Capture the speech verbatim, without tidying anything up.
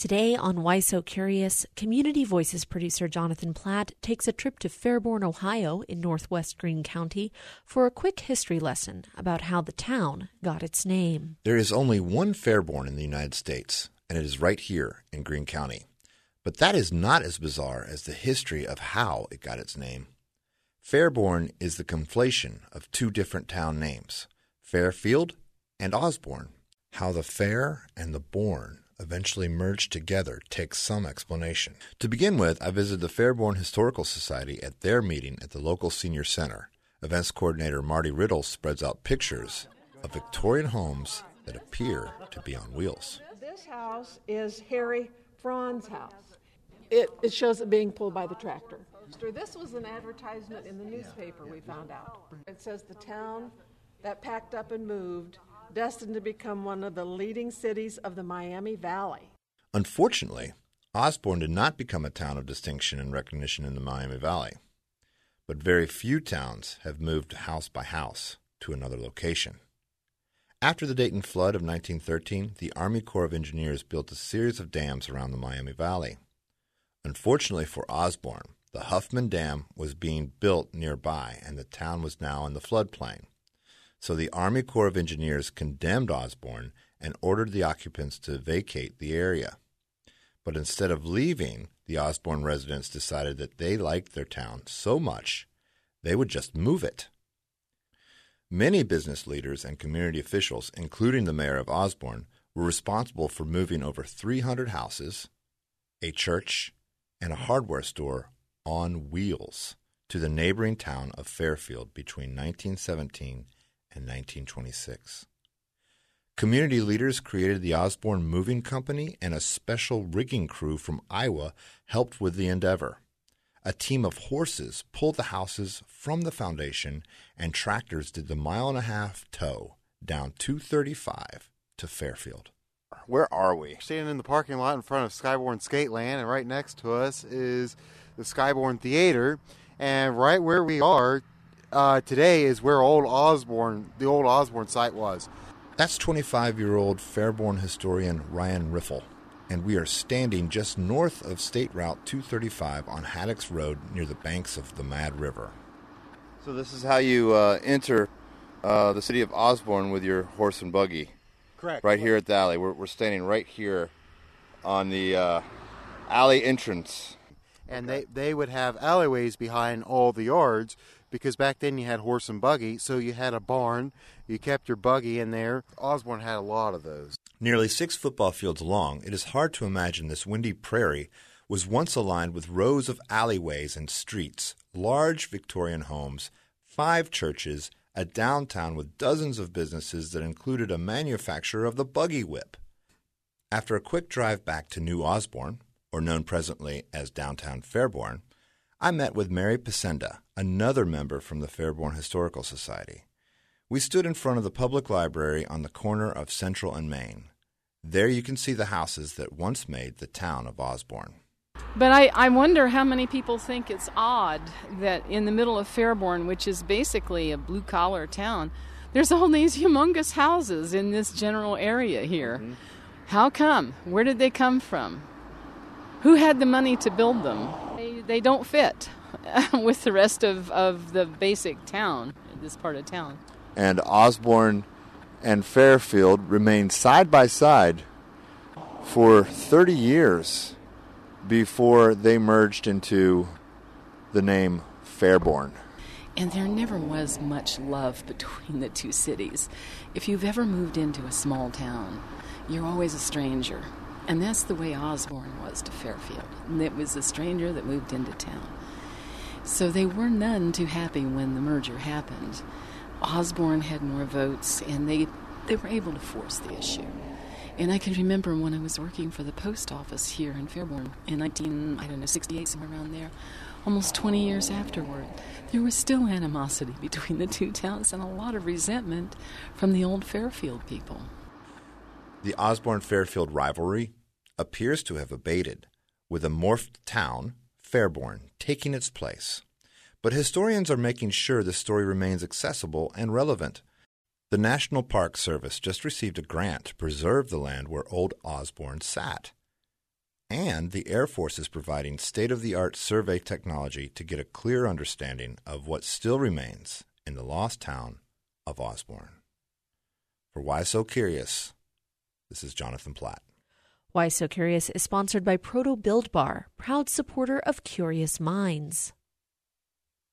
Today on Why So Curious, Community Voices producer Jonathan Platt takes a trip to Fairborn, Ohio in northwest Greene County for a quick history lesson about how the town got its name. There is only one Fairborn in the United States, and it is right here in Greene County. But that is not as bizarre as the history of how it got its name. Fairborn is the conflation of two different town names, Fairfield and Osborn. How the fair and the born eventually merged together takes some explanation. To begin with, I visited the Fairborn Historical Society at their meeting at the local senior center. Events coordinator Marty Riddle spreads out pictures of Victorian homes that appear to be on wheels. This house is Harry Fraun's house. It, it shows it being pulled by the tractor. This was an advertisement in the newspaper, we found out. It says the town that packed up and moved, destined to become one of the leading cities of the Miami Valley. Unfortunately, Osborn did not become a town of distinction and recognition in the Miami Valley. But very few towns have moved house by house to another location. After the Dayton flood of nineteen thirteen, the Army Corps of Engineers built a series of dams around the Miami Valley. Unfortunately for Osborn, the Huffman Dam was being built nearby, and the town was now in the floodplain. So the Army Corps of Engineers condemned Osborn and ordered the occupants to vacate the area. But instead of leaving, the Osborn residents decided that they liked their town so much they would just move it. Many business leaders and community officials, including the mayor of Osborn, were responsible for moving over three hundred houses, a church, and a hardware store on wheels to the neighboring town of Fairfield between nineteen seventeen and nineteen twenty-six. Community leaders created the Osborn Moving Company, and a special rigging crew from Iowa helped with the endeavor. A team of horses pulled the houses from the foundation, and tractors did the mile and a half tow down two thirty-five to Fairfield. Where are we? Standing in the parking lot in front of Skyborn Skateland, and right next to us is the Skyborn Theater, and right where we are Uh, today is where old Osborn, the old Osborn site was. That's twenty-five-year-old Fairborn historian Ryan Riffle, and we are standing just north of State Route two thirty-five on Haddocks Road near the banks of the Mad River. So this is how you uh, enter uh, the city of Osborn with your horse and buggy. Correct. Right here at the alley. We're, we're standing right here on the uh, alley entrance. And they, they would have alleyways behind all the yards, because back then you had horse and buggy, so you had a barn, you kept your buggy in there. Osborn had a lot of those. Nearly six football fields long, it is hard to imagine this windy prairie was once aligned with rows of alleyways and streets, large Victorian homes, five churches, a downtown with dozens of businesses that included a manufacturer of the buggy whip. After a quick drive back to New Osborn, or known presently as downtown Fairborn, I met with Mary Pasenda, another member from the Fairborn Historical Society. We stood in front of the public library on the corner of Central and Main. There you can see the houses that once made the town of Osborn. But I, I wonder how many people think it's odd that in the middle of Fairborn, which is basically a blue-collar town, there's all these humongous houses in this general area here. Mm-hmm. How come? Where did they come from? Who had the money to build them? They, they don't fit with the rest of, of the basic town, this part of town. And Osborn and Fairfield remained side by side for thirty years before they merged into the name Fairborn. And there never was much love between the two cities. If you've ever moved into a small town, you're always a stranger. And that's the way Osborn was to Fairfield. It was a stranger that moved into town. So they were none too happy when the merger happened. Osborn had more votes, and they, they were able to force the issue. And I can remember when I was working for the post office here in Fairborn in nineteen, I don't know, sixty-eight, somewhere around there, almost twenty years afterward, there was still animosity between the two towns and a lot of resentment from the old Fairfield people. The Osborn-Fairfield rivalry appears to have abated, with a morphed town, Fairborn, taking its place. But historians are making sure the story remains accessible and relevant. The National Park Service just received a grant to preserve the land where old Osborn sat. And the Air Force is providing state-of-the-art survey technology to get a clear understanding of what still remains in the lost town of Osborn. For Why So Curious, this is Jonathan Platt. Why So Curious is sponsored by Proto Build Bar, proud supporter of Curious Minds.